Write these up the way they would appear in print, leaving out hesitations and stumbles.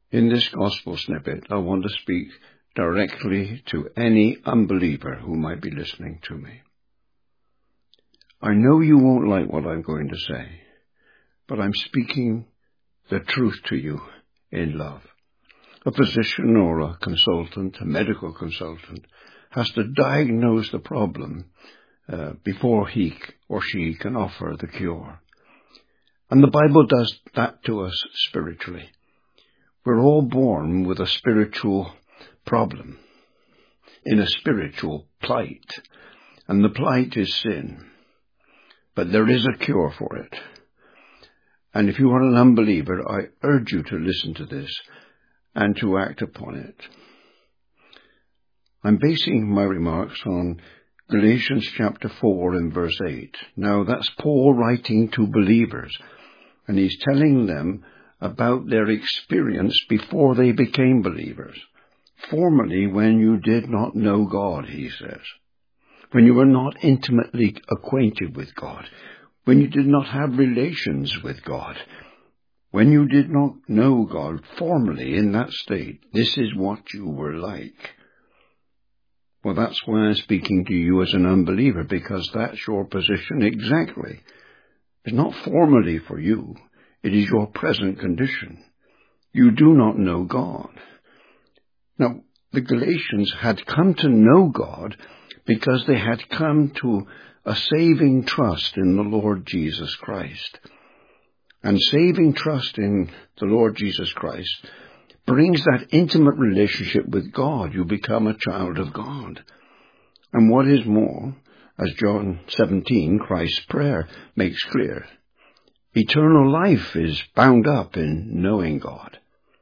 In this gospel snippet, I want to speak directly to any unbeliever who might be listening to me. I know you won't like what I'm going to say, but I'm speaking the truth to you in love. A physician or a consultant, a medical consultant, has to diagnose the problem before he or she can offer the cure. And the Bible does that to us spiritually. We're all born with a spiritual problem, in a spiritual plight, and the plight is sin. But there is a cure for it. And if you are an unbeliever, I urge you to listen to this and to act upon it. I'm basing my remarks on Galatians chapter 4 and verse 8. Now that's Paul writing to believers, and he's telling them about their experience before they became believers. Formerly, when you did not know God, he says, when you were not intimately acquainted with God, when you did not have relations with God, when you did not know God formerly in that state, this is what you were like. Well, that's why I'm speaking to you as an unbeliever, because that's your position exactly. It's not formerly for you. It is your present condition. You do not know God. Now, the Galatians had come to know God because they had come to a saving trust in the Lord Jesus Christ. And saving trust in the Lord Jesus Christ brings that intimate relationship with God. You become a child of God. And what is more, as John 17, Christ's prayer, makes clear, eternal life is bound up in knowing God.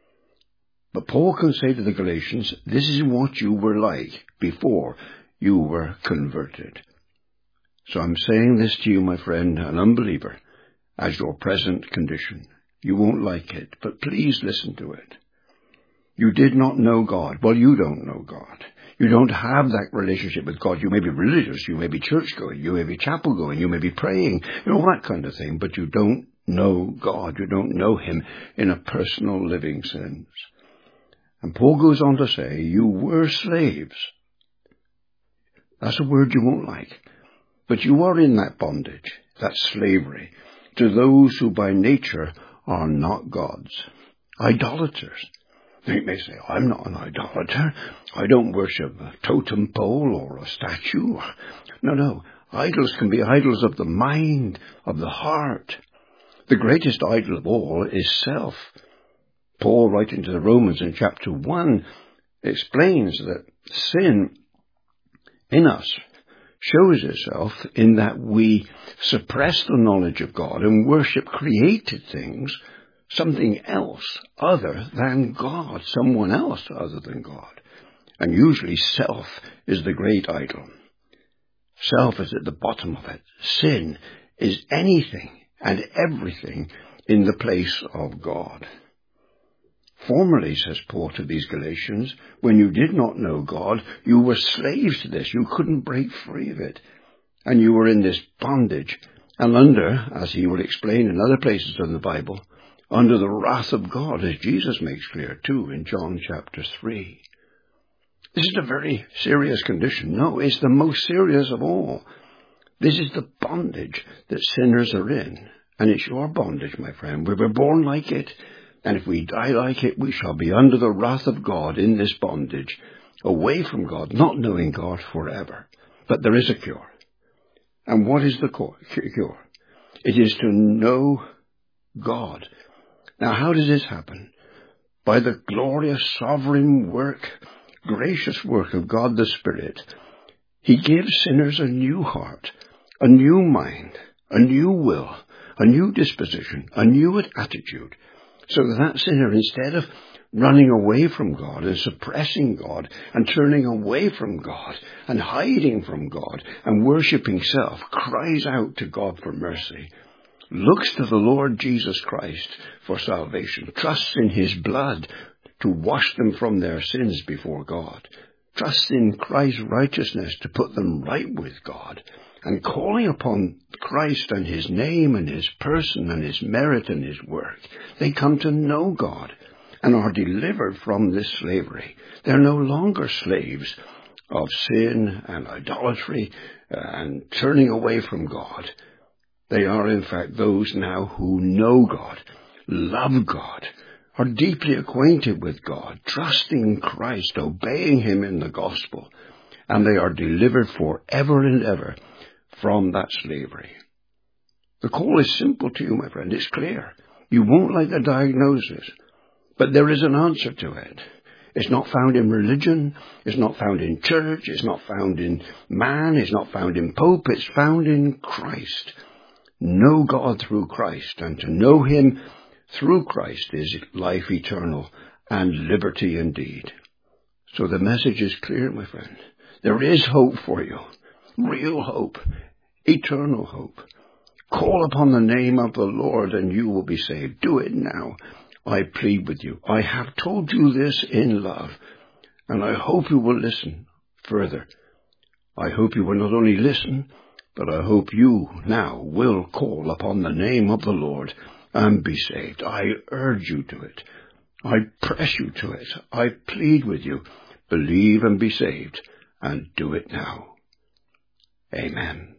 But Paul can say to the Galatians, this is what you were like before you were converted. So I'm saying this to you, my friend, an unbeliever, as your present condition. You won't like it, but please listen to it. You did not know God. Well, you don't know God. You don't have that relationship with God. You may be religious, you may be church-going, you may be chapel-going, you may be praying, all that kind of thing, but you don't know God. You don't know Him in a personal living sense. And Paul goes on to say, you were slaves. That's a word you won't like. But you are in that bondage, that slavery, to those who by nature are not gods. Idolaters. You may say, I'm not an idolater. I don't worship a totem pole or a statue. No. Idols can be idols of the mind, of the heart. The greatest idol of all is self. Paul, writing to the Romans in chapter 1, explains that sin in us shows itself in that we suppress the knowledge of God and worship created things, something else other than God, someone else other than God. And usually self is the great idol. Self is at the bottom of it. Sin is anything and everything in the place of God. Formerly, says Paul to these Galatians, when you did not know God, you were slaves to this. You couldn't break free of it. And you were in this bondage. And under, as he will explain in other places in the Bible, under the wrath of God, as Jesus makes clear too in John chapter 3. This is a very serious condition. No, it's the most serious of all. This is the bondage that sinners are in. And it's your bondage, my friend. We were born like it. And if we die like it, we shall be under the wrath of God in this bondage, away from God, not knowing God forever. But there is a cure. And what is the cure? It is to know God. Now, how does this happen? By the glorious, sovereign work, gracious work of God the Spirit. He gives sinners a new heart, a new mind, a new will, a new disposition, a new attitude. So that sinner, instead of running away from God and suppressing God and turning away from God and hiding from God and worshipping self, cries out to God for mercy, looks to the Lord Jesus Christ for salvation, trusts in His blood to wash them from their sins before God, trusts in Christ's righteousness to put them right with God, and calling upon Christ and His name and His person and His merit and His work, they come to know God. and are delivered from this slavery. They're no longer slaves of sin and idolatry and turning away from God. They are, in fact, those now who know God, love God, are deeply acquainted with God, trusting Christ, obeying him in the gospel, and they are delivered forever and ever from that slavery. The call is simple to you, my friend. It's clear. You won't like the diagnosis, but there is an answer to it. It's not found in religion. It's not found in church. It's not found in man. It's not found in pope. It's found in Christ. Know God through Christ, and to know him through Christ is life eternal and liberty indeed. So the message is clear, my friend. There is hope for you. Real hope. Eternal hope. Call upon the name of the Lord and you will be saved. Do it now. I plead with you. I have told you this in love, and I hope you will listen further. I hope you will not only listen, but I hope you now will call upon the name of the Lord and be saved. I urge you to it. I press you to it. I plead with you. Believe and be saved, and do it now. Amen.